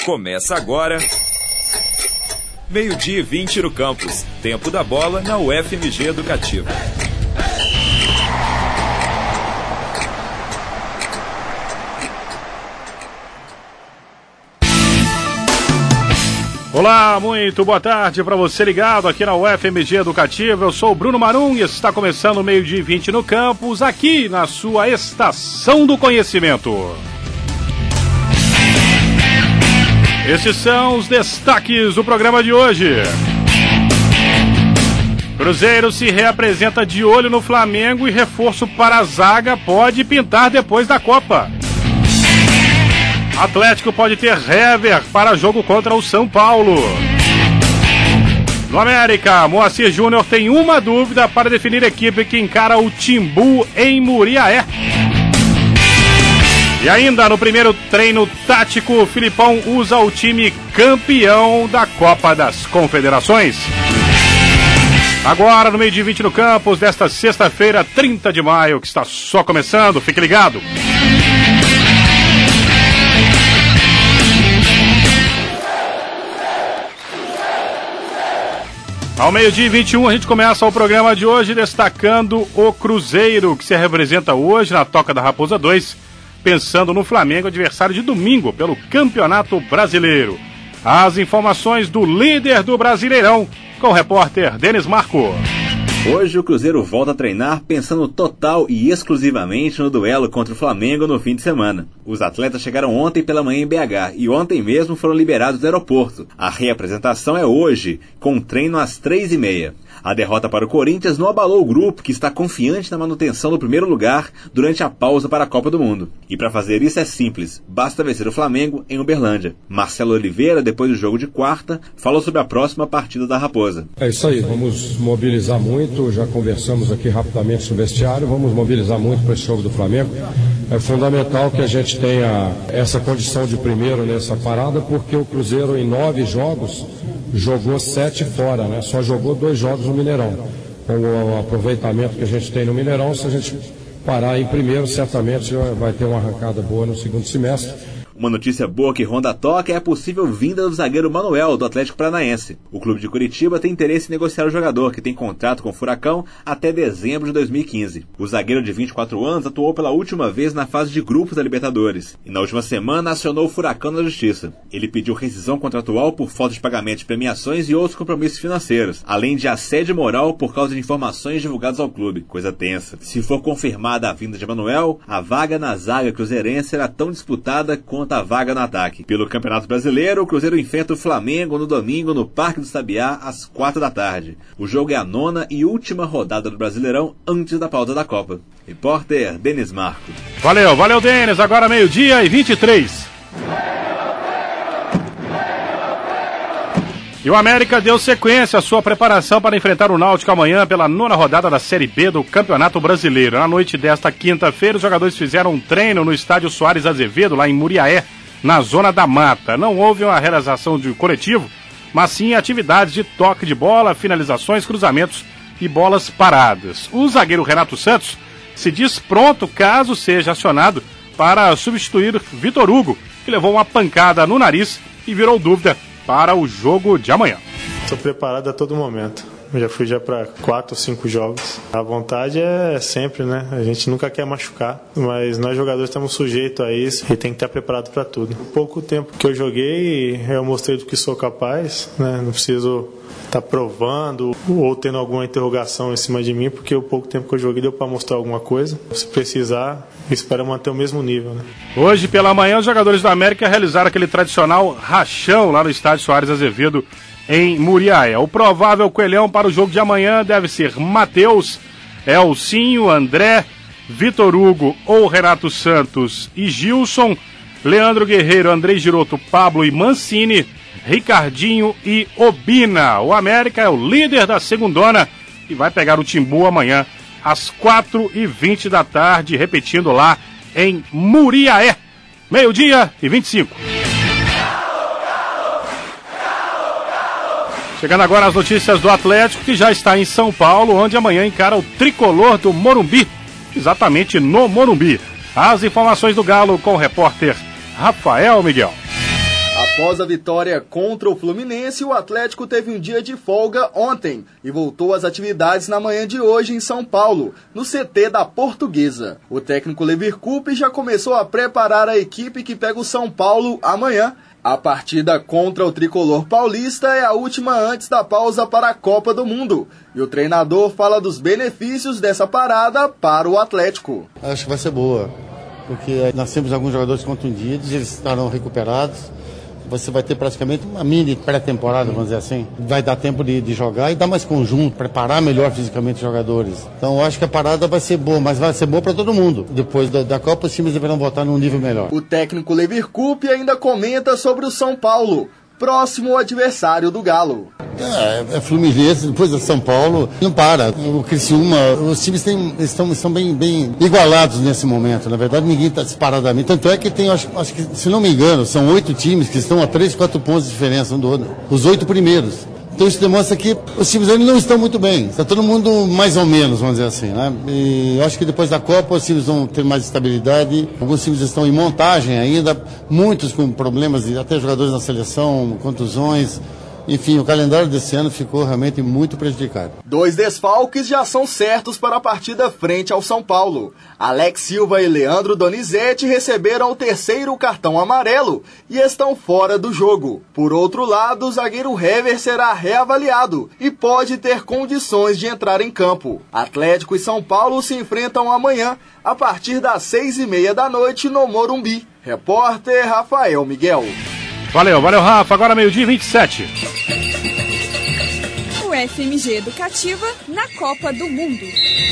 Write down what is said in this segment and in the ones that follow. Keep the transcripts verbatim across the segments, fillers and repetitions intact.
Começa agora, meio-dia e vinte no campus. Tempo da bola na U F M G Educativa. Olá, muito boa tarde para você ligado aqui na U F M G Educativa. Eu sou o Bruno Marum e está começando o meio-dia e vinte no campus, aqui na sua Estação do Conhecimento. Esses são os destaques do programa de hoje. Cruzeiro se reapresenta de olho no Flamengo e reforço para a zaga pode pintar depois da Copa. Atlético pode ter Hever para jogo contra o São Paulo. No América, Moacir Júnior tem uma dúvida para definir a equipe que encara o Timbu em Muriaé. E ainda no primeiro treino tático, o Filipão usa o time campeão da Copa das Confederações. Agora no meio de vinte no campus desta sexta-feira, trinta de maio, que está só começando, fique ligado. Ao meio-dia e vinte e um, a gente começa o programa de hoje destacando o Cruzeiro, que se representa hoje na Toca da Raposa dois, pensando no Flamengo, adversário de domingo pelo Campeonato Brasileiro. As informações do líder do Brasileirão, com o repórter Denis Marco. Hoje o Cruzeiro volta a treinar pensando total e exclusivamente no duelo contra o Flamengo no fim de semana. Os atletas chegaram ontem pela manhã em B H e ontem mesmo foram liberados do aeroporto. A reapresentação é hoje, com treino às três e meia. A derrota para o Corinthians não abalou o grupo, que está confiante na manutenção do primeiro lugar durante a pausa para a Copa do Mundo. E para fazer isso é simples, basta vencer o Flamengo em Uberlândia. Marcelo Oliveira, depois do jogo de quarta, falou sobre a próxima partida da Raposa. É isso aí, vamos mobilizar muito, já conversamos aqui rapidamente sobre o vestiário, vamos mobilizar muito para esse jogo do Flamengo. É fundamental que a gente tenha essa condição de primeiro nessa parada, porque o Cruzeiro em nove jogos jogou sete fora, né? Só jogou dois jogos no Mineirão. Com o aproveitamento que a gente tem no Mineirão, se a gente parar em primeiro, certamente vai ter uma arrancada boa no segundo semestre. Uma notícia boa que ronda a toca é a possível vinda do zagueiro Manuel, do Atlético Paranaense. O clube de Curitiba tem interesse em negociar o jogador, que tem contrato com o Furacão até dezembro de dois mil e quinze. O zagueiro de vinte e quatro anos atuou pela última vez na fase de grupos da Libertadores e na última semana acionou o Furacão na Justiça. Ele pediu rescisão contratual por falta de pagamento de premiações e outros compromissos financeiros, além de assédio moral por causa de informações divulgadas ao clube. Coisa tensa. Se for confirmada a vinda de Manuel, a vaga na zaga cruzeirense será tão disputada quanto a vaga no ataque. Pelo Campeonato Brasileiro, o Cruzeiro enfrenta o Flamengo no domingo no Parque do Sabiá às quatro da tarde. O jogo é a nona e última rodada do Brasileirão antes da pausa da Copa. Repórter Denis Marco. Valeu, valeu Denis. Agora meio-dia e vinte e três. E o América deu sequência à sua preparação para enfrentar o Náutico amanhã pela nona rodada da Série B do Campeonato Brasileiro. Na noite desta quinta-feira, os jogadores fizeram um treino no estádio Soares Azevedo, lá em Muriaé, na Zona da Mata. Não houve uma realização de coletivo, mas sim atividades de toque de bola, finalizações, cruzamentos e bolas paradas. O zagueiro Renato Santos se diz pronto caso seja acionado para substituir Vitor Hugo, que levou uma pancada no nariz e virou dúvida para o jogo de amanhã. Estou preparado a todo momento. Eu já fui já para quatro ou cinco jogos. A vontade é sempre, né? A gente nunca quer machucar, mas nós jogadores estamos sujeitos a isso e tem que estar preparado para tudo. O pouco tempo que eu joguei, eu mostrei do que sou capaz, né? Não preciso estar provando ou tendo alguma interrogação em cima de mim, porque o pouco tempo que eu joguei deu para mostrar alguma coisa. Se precisar, espero manter o mesmo nível, né? Hoje pela manhã, os jogadores do América realizaram aquele tradicional rachão lá no estádio Soares Azevedo, em Muriaé. O provável coelhão para o jogo de amanhã deve ser Matheus, Elcinho, André, Vitor Hugo ou Renato Santos e Gilson, Leandro Guerreiro, Andrei Giroto, Pablo e Mancini, Ricardinho e Obina. O América é o líder da segundona e vai pegar o Timbu amanhã às quatro e vinte da tarde, repetindo lá em Muriaé. Meio-dia e vinte e cinco. Chegando agora as notícias do Atlético, que já está em São Paulo, onde amanhã encara o tricolor do Morumbi, exatamente no Morumbi. As informações do Galo com o repórter Rafael Miguel. Após a vitória contra o Fluminense, o Atlético teve um dia de folga ontem e voltou às atividades na manhã de hoje em São Paulo, no C T da Portuguesa. O técnico Levir Coupe já começou a preparar a equipe que pega o São Paulo amanhã. A partida contra o tricolor paulista é a última antes da pausa para a Copa do Mundo. E o treinador fala dos benefícios dessa parada para o Atlético. Acho que vai ser boa, porque nós temos alguns jogadores contundidos, eles estarão recuperados. Você vai ter praticamente uma mini pré-temporada, vamos dizer assim. Vai dar tempo de, de jogar e dar mais conjunto, preparar melhor fisicamente os jogadores. Então eu acho que a parada vai ser boa, mas vai ser boa para todo mundo. Depois da, da Copa, os times deverão voltar num nível melhor. O técnico Levir Coupe ainda comenta sobre o São Paulo, próximo adversário do Galo. É, é Fluminense, depois é São Paulo, não para. O Criciúma, os times têm, estão, estão bem, bem igualados nesse momento. Na verdade, ninguém está disparadamente. Tanto é que tem, acho, acho que, se não me engano, são oito times que estão a três, quatro pontos de diferença um do outro. Os oito primeiros. Então isso demonstra que os times ainda não estão muito bem. Está todo mundo mais ou menos, vamos dizer assim, né? E eu acho que depois da Copa os times vão ter mais estabilidade. Alguns times estão em montagem ainda, muitos com problemas, até jogadores na seleção, contusões. Enfim, o calendário desse ano ficou realmente muito prejudicado. Dois desfalques já são certos para a partida frente ao São Paulo. Alex Silva e Leandro Donizete receberam o terceiro cartão amarelo e estão fora do jogo. Por outro lado, o zagueiro Hever será reavaliado e pode ter condições de entrar em campo. Atlético e São Paulo se enfrentam amanhã, a partir das seis e meia da noite no Morumbi. Repórter Rafael Miguel. Valeu, valeu, Rafa. Agora meio-dia e vinte e sete. O F M G Educativa na Copa do Mundo.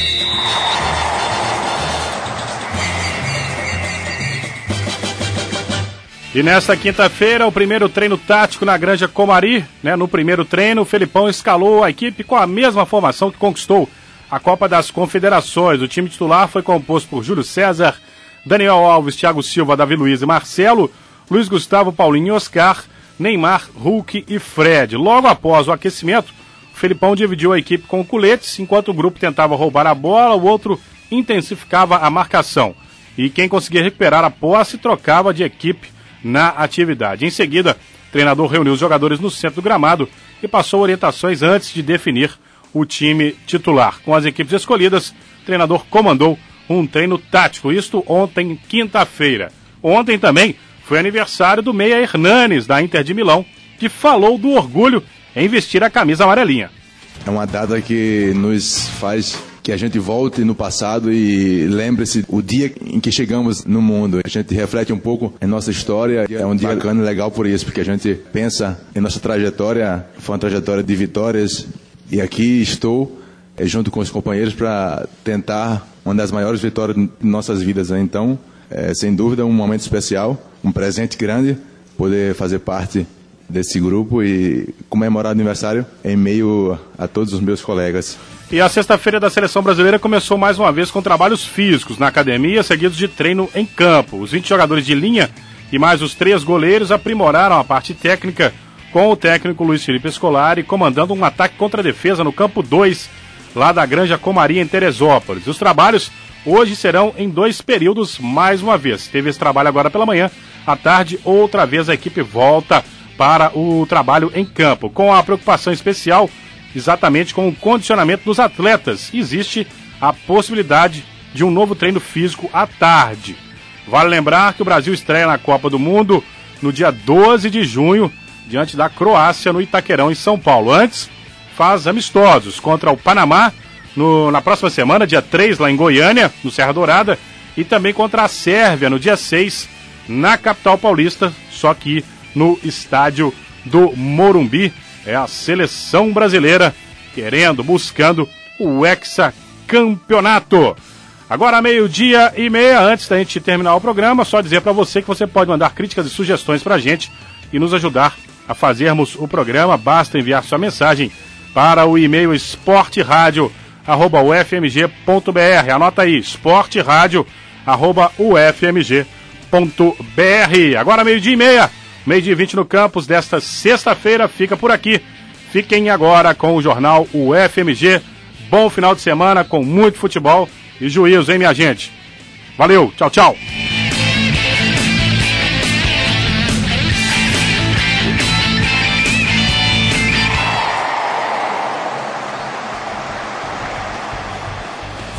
E nesta quinta-feira, o primeiro treino tático na Granja Comari, né? No primeiro treino, o Felipão escalou a equipe com a mesma formação que conquistou a Copa das Confederações. O time titular foi composto por Júlio César, Daniel Alves, Thiago Silva, Davi Luiz e Marcelo, Luiz Gustavo, Paulinho e Oscar, Neymar, Hulk e Fred. Logo após o aquecimento, o Felipão dividiu a equipe com coletes, enquanto o grupo tentava roubar a bola, o outro intensificava a marcação. E quem conseguia recuperar a posse trocava de equipe na atividade. Em seguida, o treinador reuniu os jogadores no centro do gramado e passou orientações antes de definir o time titular. Com as equipes escolhidas, o treinador comandou um treino tático, isto ontem, quinta-feira. Ontem também foi aniversário do Meia Hernanes, da Inter de Milão, que falou do orgulho em vestir a camisa amarelinha. É uma data que nos faz que a gente volte no passado e lembre-se o dia em que chegamos no mundo. A gente reflete um pouco em nossa história. É um dia bacana e legal por isso, porque a gente pensa em nossa trajetória. Foi uma trajetória de vitórias e aqui estou junto com os companheiros para tentar uma das maiores vitórias de nossas vidas. Então, é, sem dúvida, um momento especial, um presente grande, poder fazer parte desse grupo e comemorar o aniversário em meio a todos os meus colegas. E a sexta-feira da Seleção Brasileira começou mais uma vez com trabalhos físicos na academia, seguidos de treino em campo. Os vinte jogadores de linha e mais os três goleiros aprimoraram a parte técnica com o técnico Luiz Felipe Scolari comandando um ataque contra a defesa no campo dois, lá da Granja Comari, em Teresópolis. Os trabalhos hoje serão em dois períodos mais uma vez. Teve esse trabalho agora pela manhã, à tarde outra vez a equipe volta para o trabalho em campo, com a preocupação especial exatamente com o condicionamento dos atletas. Existe a possibilidade de um novo treino físico à tarde. Vale lembrar que o Brasil estreia na Copa do Mundo no dia doze de junho, diante da Croácia, no Itaquerão, em São Paulo. Antes, faz amistosos contra o Panamá no, na próxima semana, dia três, lá em Goiânia, no Serra Dourada, e também contra a Sérvia, no dia seis, na capital paulista, só que no estádio do Morumbi. É a seleção brasileira querendo, buscando o hexacampeonato. Agora meio-dia e meia, antes da gente terminar o programa, só dizer para você que você pode mandar críticas e sugestões para a gente e nos ajudar a fazermos o programa. Basta enviar sua mensagem para o e-mail esporteradio arroba u f m g ponto b r. Anota aí, esporteradio arroba u f m g ponto b r. Agora meio-dia e meia. Meio-dia e vinte no campus desta sexta-feira fica por aqui. Fiquem agora com o jornal U F M G. Bom final de semana com muito futebol e juízo, hein, minha gente? Valeu, tchau, tchau.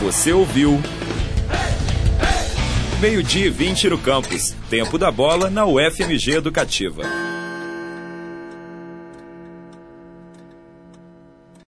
Você ouviu Meio-dia e vinte no campus. Tempo da bola na U F M G Educativa.